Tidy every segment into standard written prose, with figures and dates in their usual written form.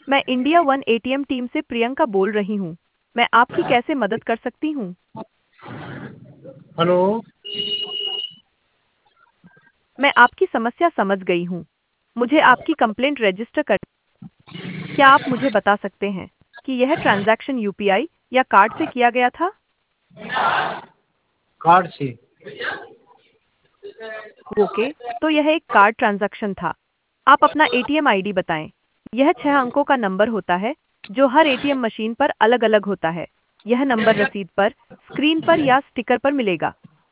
मैं India one ATM team से प्रियंका बोल रही हूँ। मैं आपकी कैसे मदद कर सकती हूँ? हेलो। मैं आपकी समस्या समझ गई हूँ। मुझे आपकी कंप्लेंट रजिस्टर कर। क्या आप मुझे बता सकते हैं कि यह ट्रांजैक्शन यूपीआई या कार्ड से किया गया था? कार्ड से। ओके, तो यह एक कार्ड ट्रांजैक्शन था। आप अपना एटीएम आईडी बताएं। यह 6 अंकों का नंबर होता है जो हर एटीएम मशीन पर अलग-अलग होता है। यह नंबर रसीद पर, स्क्रीन पर या स्टिकर पर मिलेगा।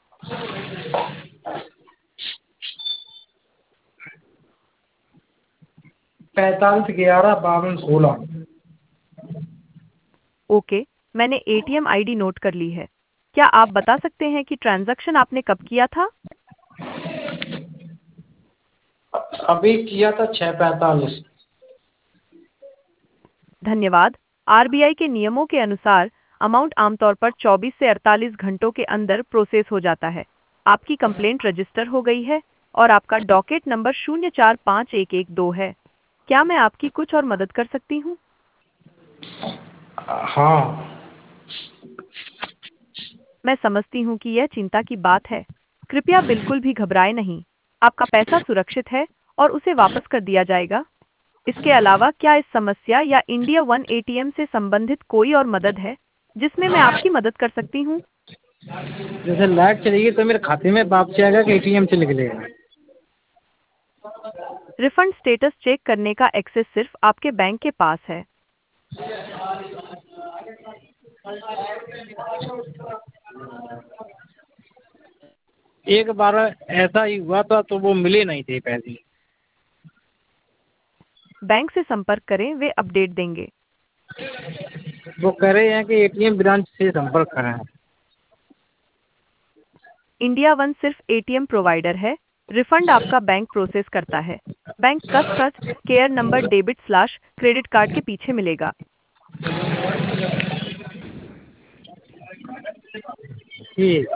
45 11 52 16। ओके, मैंने एटीएम आईडी नोट कर ली है। क्या आप बता सकते हैं कि ट्रांजैक्शन आपने कब किया था? अभी किया था 6:45। धन्यवाद। आरबीआई के नियमों के अनुसार अमाउंट आमतौर पर 24 से 48 घंटों के अंदर प्रोसेस हो जाता है। आपकी कंप्लेंट रजिस्टर हो गई है और आपका डॉकेट नंबर 045112 है। क्या मैं आपकी कुछ और मदद कर सकती हूँ? हाँ। मैं समझती हूँ कि यह चिंता की बात है। कृपया बिल्कुल भी घबराएं नहीं। आपका पैसा सुरक्षित है और उसे वापस कर दिया जाएगा। इसके अलावा क्या इस समस्या या इंडिया वन एटीएम से संबंधित कोई और मदद है जिसमें मैं आपकी मदद कर सकती हूँ? जैसे लाइट चलेगी तो मेरे खाते में वापस आएगा कि एटीएम से निकलेगा? रिफंड स्टेटस चेक करने का एक्सेस सिर्फ आपके बैंक के पास है। एक बार ऐसा ही हुआ था तो वो मिले नहीं थे पैसे। बैंक से संपर्क करें, वे अपडेट देंगे। वो कह रहे हैं कि एटीएम ब्रांच से संपर्क करें। इंडिया वन सिर्फ एटीएम प्रोवाइडर है। रिफंड आपका बैंक प्रोसेस करता है। Bank customer care number debit credit card के पीछे मिलेगा। ठीक।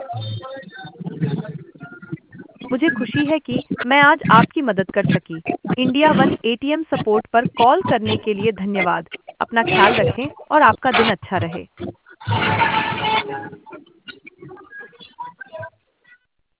मुझे खुशी है कि मैं आज आपकी मदद कर सकी। इंडिया वन एटीएम सपोर्ट पर कॉल करने के लिए धन्यवाद। अपना ख्याल रखें और आपका दिन अच्छा रहे।